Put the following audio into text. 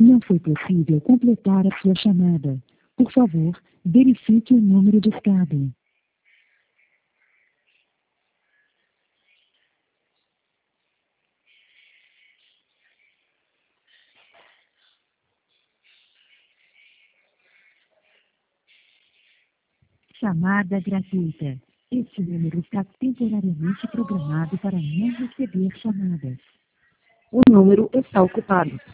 Não foi possível completar a sua chamada. Por favor, verifique o número discado. Chamada gratuita. Este número está temporariamente programado para não receber chamadas. O número está ocupado.